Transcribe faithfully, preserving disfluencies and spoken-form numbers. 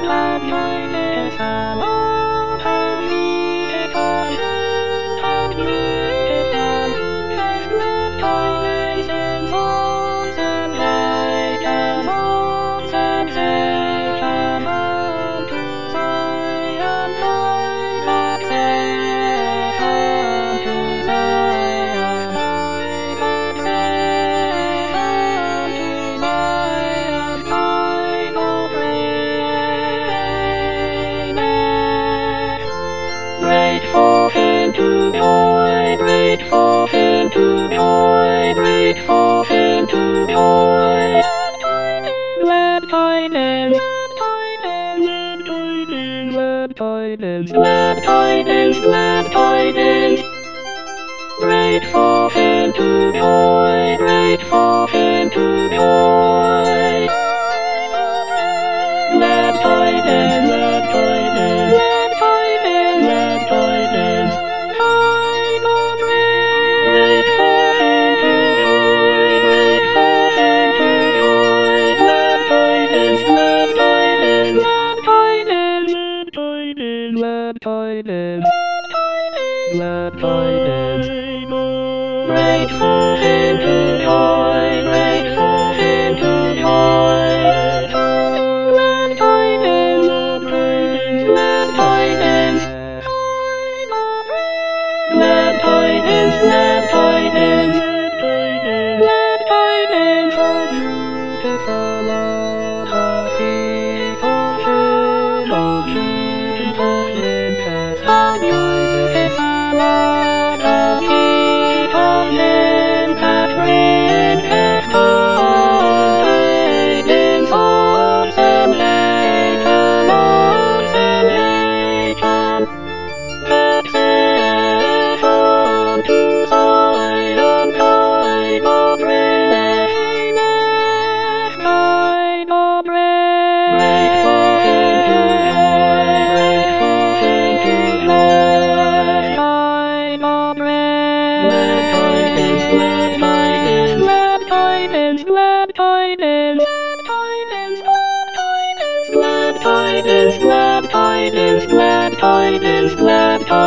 Grateful thing to joy, grateful thing to joy, grateful thing to joy. Glad tidings, glad tidings, glad tidings, glad tidings, glad tidings. Grateful thing to joy, grateful thing to joy. Glad tidings, glad tidings, glad tidings, glad tidings. Time of rain, grateful thing to joy, grateful thing to joy. Glad tidings, glad tidings, glad tidings, glad tidings, glad tidings, glad tidings. Grateful thing to joy, grateful thing to joy. Glad tidings, glad tidings, glad tidings, glad tidings, glad tidings. Beautiful of people, beautiful, beautiful, beautiful, beautiful of people, beautiful, tidings, awesome nation, awesome nation. Accession to Zion, kind of rain, kind of rain. Grateful thing to joy, grateful thing to joy, kind of rain. Glad tidings, glad tidings, glad tidings, glad tidings, glad tidings, glad tidings, glad tidings, glad tidings, glad tidings.